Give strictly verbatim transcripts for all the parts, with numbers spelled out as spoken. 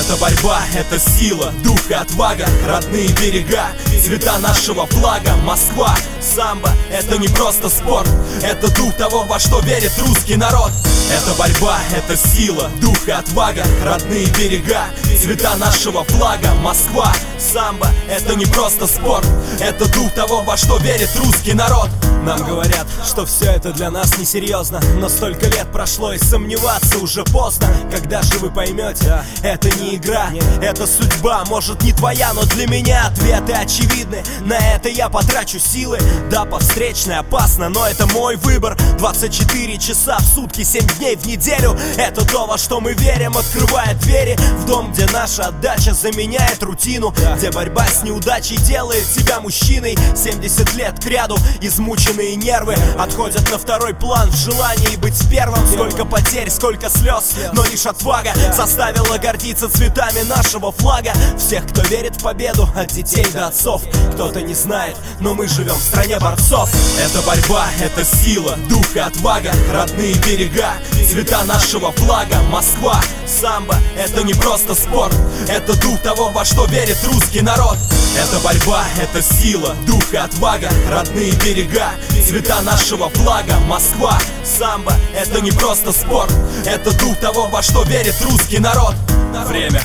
Это борьба, это сила, дух и отвага, родные берега, цвета нашего флага. Москва, самбо, это не просто спорт, это дух того, во что верит русский народ. Это борьба, это сила, дух и отвага, родные берега, цвета нашего флага. Москва, самбо, это не просто спорт, это дух того, во что верит русский народ. Нам говорят, что все это для нас несерьезно, но столько лет прошло и сомневаться уже поздно. Когда же вы поймете, это не игра, это судьба, может не твоя, но для меня ответы очевидны. На это я потрачу силы, да, по встречной опасно, но это мой выбор. Двадцать четыре часа в сутки, семь дней в неделю, это то, во что мы верим, открывает двери в дом, где наша отдача заменяет рутину, где борьба с неудачей делает тебя мужчиной. Семьдесят лет кряду измученные нервы отходят на второй план в желании быть первым. Сколько потерь, сколько слез, но лишь отвага заставила гордиться цветами нашего флага. Всех, кто верит в победу, от детей до отцов. Кто-то не знает, но мы живем в стране борцов. Это борьба, это сила, дух и отвага, родные берега, цвета нашего флага. Москва, самбо, это не просто спорт, это дух того, во что верит русский народ. Это борьба, это сила, дух и отвага, родные берега, цвета нашего флага. Москва, самбо, это не просто спорт, это дух того, во что верит русский народ. Время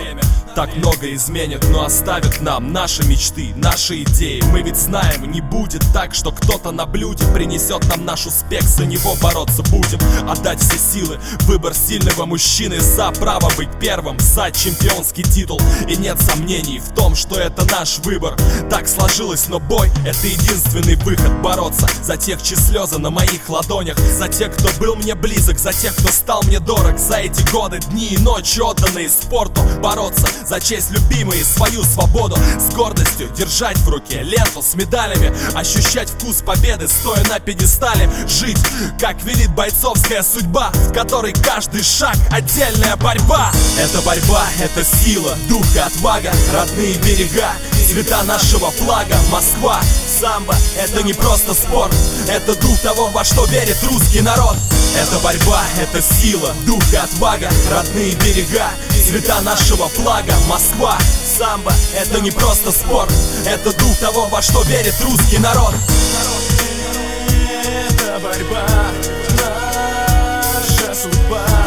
так много изменит, но оставит нам наши мечты, наши идеи. Мы ведь знаем, не будет так, что кто-то на блюде принесет нам наш успех, за него бороться будем. Отдать все силы, выбор сильного мужчины, за право быть первым, за чемпионский титул. И нет сомнений в том, что это наш выбор. Так сложилось, но бой — это единственный выход. Бороться за тех, чьи слезы на моих ладонях, за тех, кто был мне близок, за тех, кто стал мне дорог. За эти годы, дни и ночи, отданные спорту. Бороться за честь любимой и свою свободу, с гордостью держать в руке ленту с медалями, ощущать вкус победы, стоя на пьедестале. Жить, как велит бойцовская судьба, в которой каждый шаг — отдельная борьба. Это борьба, это сила, дух и отвага, родные берега, цвета нашего флага. Москва, самбо, это не просто спорт, это дух того, во что верит русский народ. Это борьба, это сила, дух и отвага, родные берега, цвета нашего флага. Москва, самбо, это не просто спорт, это дух того, во что верит русский народ. Это борьба, наша судьба.